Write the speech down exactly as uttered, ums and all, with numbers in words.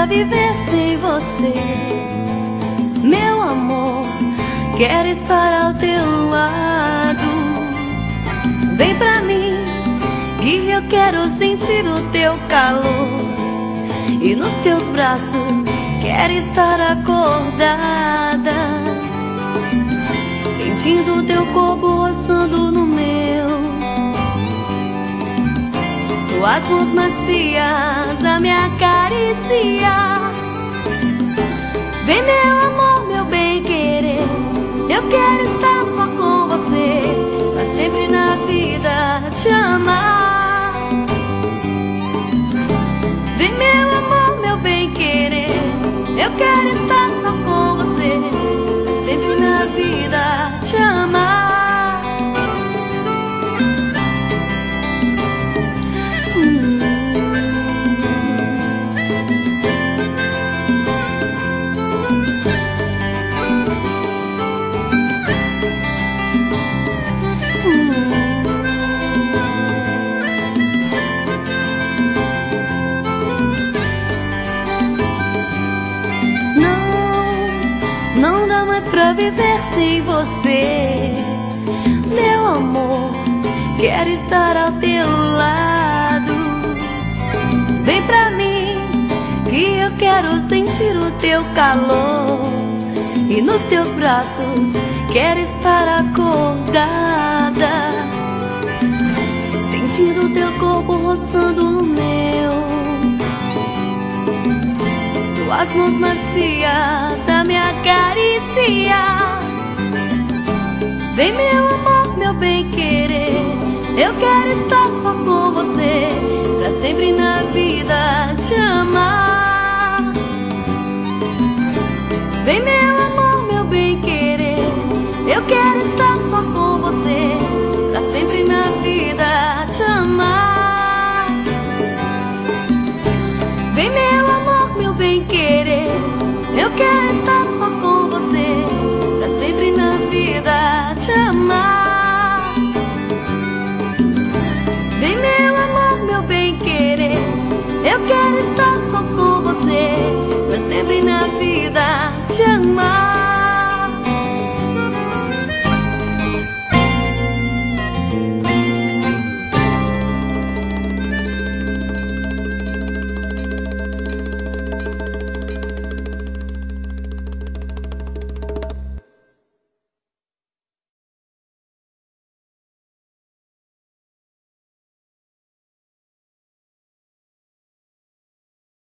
pra viver sem você. Meu amor, quero estar ao teu lado. Vem pra mim, que eu quero sentir o teu calor. E nos teus braços quero estar acordada, sentindo o teu corpo roçando no meu. Tuas mãos macias a me acariciar. Vem meu amor, meu bem querer, eu quero estar só com você, pra sempre na vida te amar. Vem meu amor, meu bem querer, eu quero estar só com você, pra sempre na vida te amar. Não dá mais pra viver sem você. Meu amor, quero estar ao teu lado. Vem pra mim, que eu quero sentir o teu calor. E nos teus braços quero estar acordada, sentindo o teu corpo roçando no meu. Tuas mãos macias a me acariciar. Vem meu amor, meu bem querer, eu quero estar só com você, pra sempre na vida